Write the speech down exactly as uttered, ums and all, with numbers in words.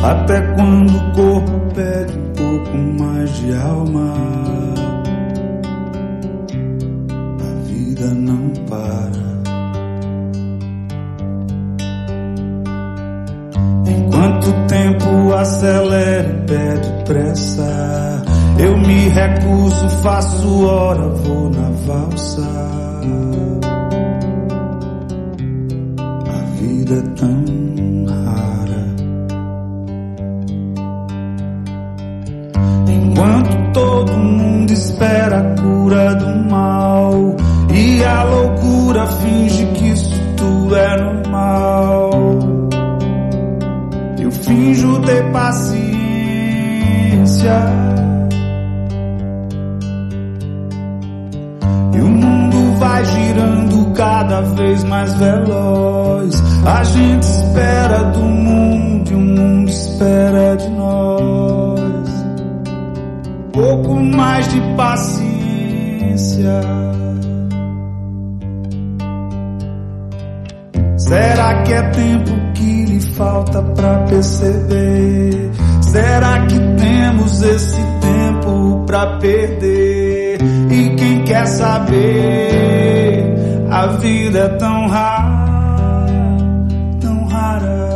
até quando o corpo pede um pouco mais de alma. A vida não para. Enquanto o tempo acelera e pede pressa, eu me recuso, faço hora, vou na valsa. A vida é tão rara. Enquanto todo mundo espera a cura do mal e a loucura finge que isso tudo é normal, eu finjo ter paciência. E o mundo vai girando cada vez mais veloz. A gente espera do mundo e o mundo espera de nós. Pouco mais de paciência. Será que é tempo que lhe falta pra perceber? Será que temos esse tempo pra perder? E quem quer saber? A vida é tão rara, tão rara.